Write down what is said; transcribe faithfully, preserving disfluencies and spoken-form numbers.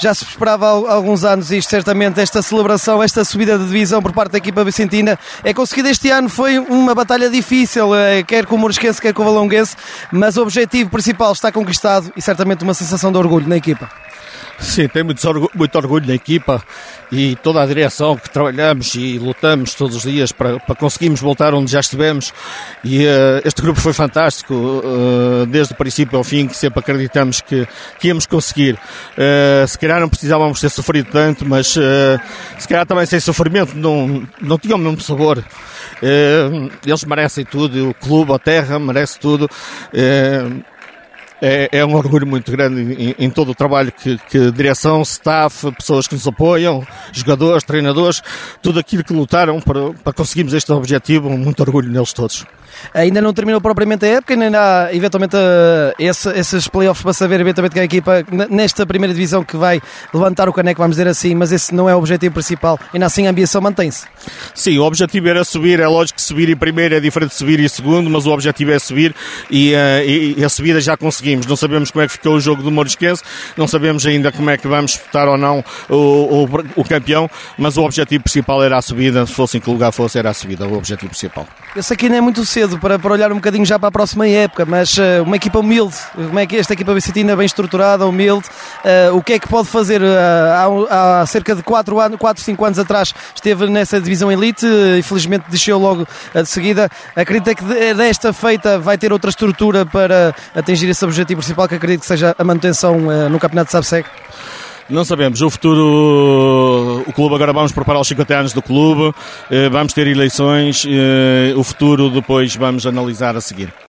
já se esperava há alguns anos isto, certamente, esta celebração, esta subida de divisão por parte da equipa vicentina. É conseguido este ano, foi uma batalha difícil, quer com o Morisquense, quer com o Valonguense, mas o objetivo principal está conquistado e certamente uma sensação de orgulho na equipa. Sim, tem muito orgulho, muito orgulho na equipa e toda a direção que trabalhamos e lutamos todos os dias para, para conseguirmos voltar onde já estivemos, e uh, este grupo foi fantástico, uh, desde o princípio ao fim, que sempre acreditamos que, que íamos conseguir. Uh, se calhar não precisávamos ter sofrido tanto, mas uh, se calhar também sem sofrimento não, não tinha o mesmo sabor. Uh, eles merecem tudo, o clube, a terra merece tudo. Uh, É, é um orgulho muito grande em, em todo o trabalho que, que direção, staff, pessoas que nos apoiam, jogadores, treinadores, tudo aquilo que lutaram para, para conseguirmos este objetivo, muito orgulho neles todos. Ainda não terminou propriamente a época, ainda há eventualmente esse, esses playoffs para saber eventualmente que a equipa nesta primeira divisão que vai levantar o caneco, vamos dizer assim, mas esse não é o objetivo principal, ainda assim a ambição mantém-se. Sim, o objetivo era subir, é lógico que subir em primeiro é diferente de subir em segundo, mas o objetivo é subir e, uh, e, e a subida já conseguimos. Não sabemos como é que ficou o jogo do Morisquense, não sabemos ainda como é que vamos disputar ou não o, o, o campeão, mas o objetivo principal era a subida, se fosse em que lugar fosse, era a subida, o objetivo principal. Eu sei que ainda é muito cedo para, para olhar um bocadinho já para a próxima época, mas uh, uma equipa humilde, como é que esta equipa vicentina bem estruturada, humilde, uh, o que é que pode fazer? Uh, há, há cerca de quatro, cinco anos atrás esteve nessa divisão elite, uh, infelizmente desceu logo uh, de seguida. Acredita que desta feita vai ter outra estrutura para atingir esse objetivo principal, que acredito que seja a manutenção uh, no campeonato de Sabseg? Não sabemos, o futuro, o clube agora vamos preparar os cinquenta anos do clube, vamos ter eleições, o futuro depois vamos analisar a seguir.